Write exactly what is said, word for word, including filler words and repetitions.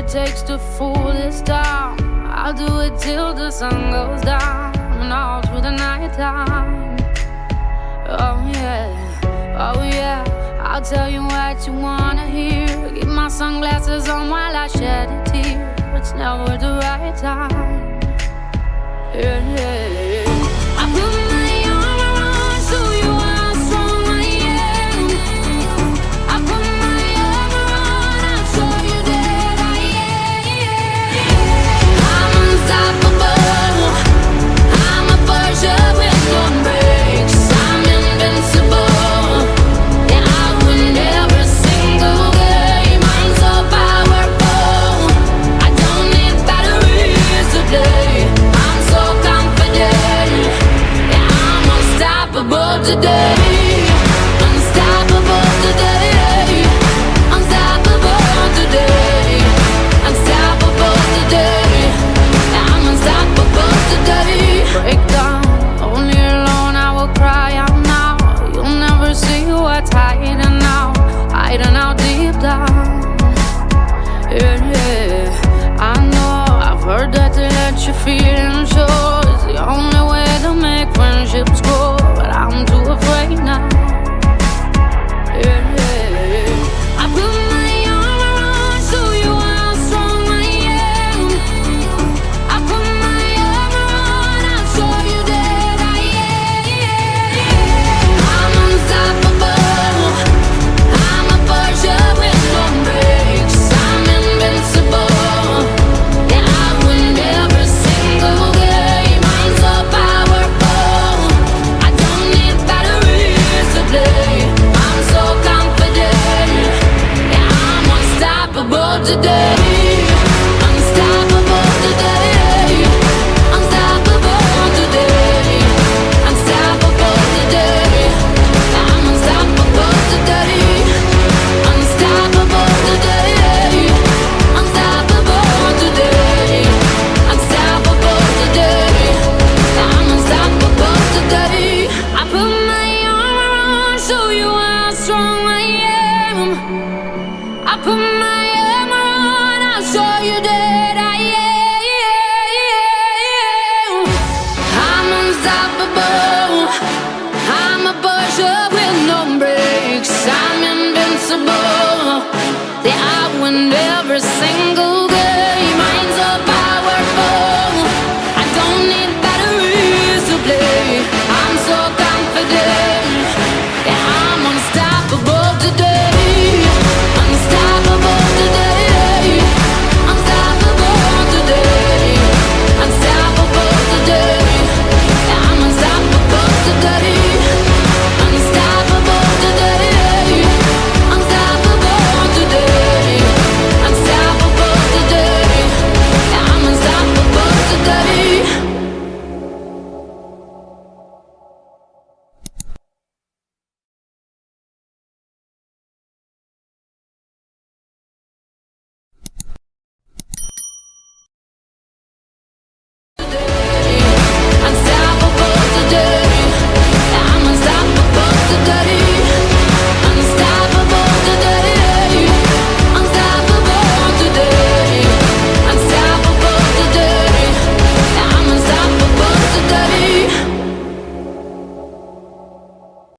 it takes to fool this town. I'll do it till the sun goes down and all through the night time. Oh yeah, oh yeah, I'll tell you what you wanna hear. Keep my sunglasses on while I shed a tear. It's never the right time. Yeah, yeah, yeah. I put my arm around, show you how strong I am. I put my arm around, I'll show you that I am. I'm unstoppable. I'm a Porsche with no brakes. I'm invincible. Yeah, I win every single game. I'm so powerful. I don't need batteries today. I'm so confident. Yeah, I'm unstoppable today. Unstoppable today. Unstoppable today. Unstoppable today. Yeah, I'm unstoppable today. Break down, only alone I will cry out now. You'll never see what's hiding now, hiding out deep down. Yeah, yeah, I know, I've heard that they let you feel